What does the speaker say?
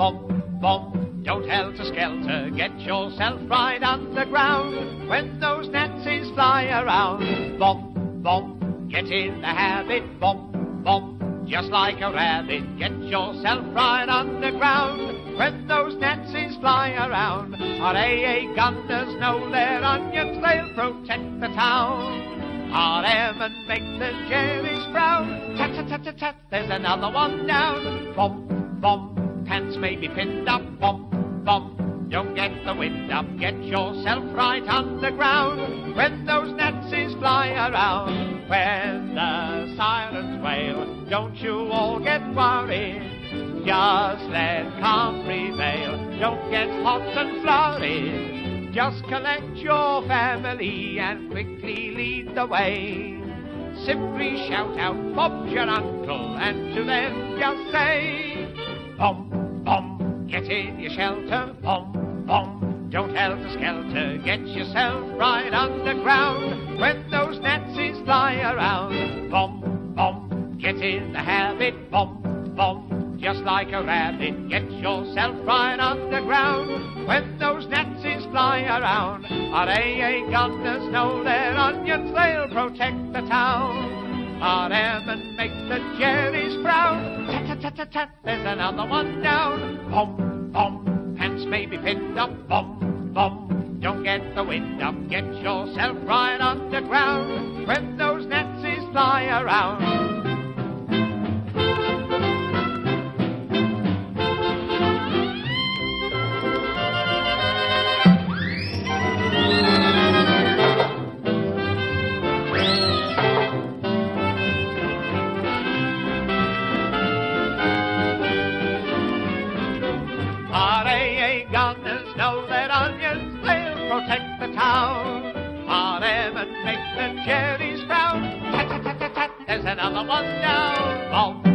Bum, bum, don't helter-skelter, get yourself right underground. When those Nazis fly around, bum, bum, get in the habit, bum, bum, just like a rabbit, get yourself right underground. When those Nazis fly around, our AA gunners know their onions, they'll protect the town. RM and make the Jerry's frown. Tat, tat, tat, tat, tat, there's another one down. Bum, bum, pants may be pinned up. Bum, bum, don't get the wind up. Get yourself right underground. When those Nazis fly around, when the sirens wail, don't you all get worried. Just let calm prevail. Don't get hot and flurried. Just collect your family and quickly lead the way. Simply shout out, Bob's your uncle, and to them just say, bum, bum, get in your shelter, bum, bum, don't helter-skelter, get yourself right underground. When those Nazis fly around, bum, bum, get in the habit, bum, bum, just like a rabbit, get yourself right underground. When those Nazis fly around, our AA gunners know their onions, they'll protect the town. RM and make the Jerry's frown. Tat, tat, tat, tat, tat, there's another one down. Bum, bum, pants may be pinned up. Bum, bum, don't get the wind up. Get yourself right underground. When those Nazis fly around. RAA gunners know that onions, they'll protect the town. RM and make the Jerry's frown. Tat, tat, tat, tat, tat, there's another one down. Bum,